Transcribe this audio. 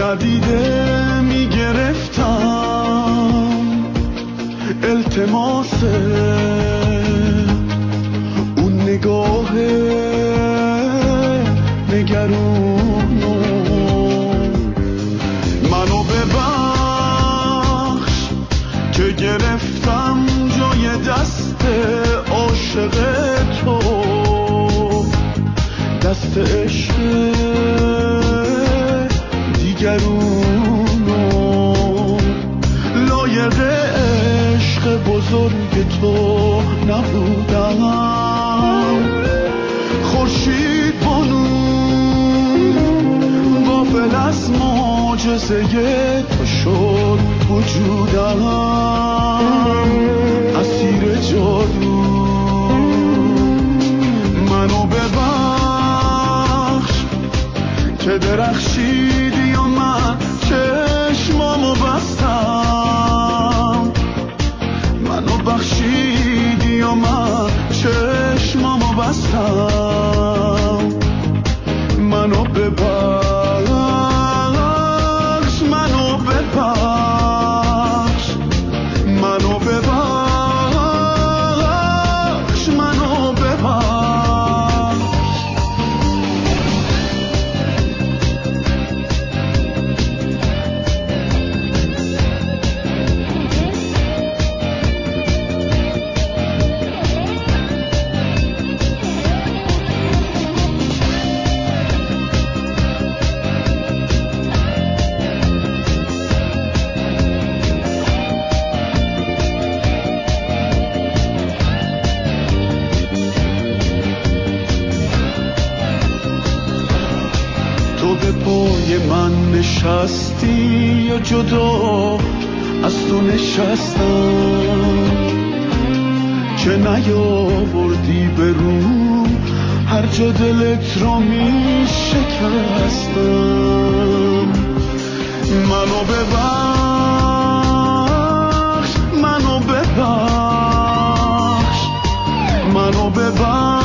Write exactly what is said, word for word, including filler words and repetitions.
ندیده میگرفتم التماس اون نگاه نگرونو. منو ببخش که گرفتم جای دست عاشق تو، دست عشق دیگرونو. لایق عشق بزرگ تو نبودم، خورشید بانو غافل از معجزه تو شد وجودم، اسیر جادو. منو ببخش که درخشیدی و من چشمامو بستم، منو بخشیدی و من چشمامو بستم. منو ببخش، منو ببخش، منو ببخش، منو ببخش. تو به پای من نشستی یا جدا از تو نشستم، که نیاوردی به رو هر جا دلت رو می شکستم. منو ببخش، منو ببخش، منو ببخش.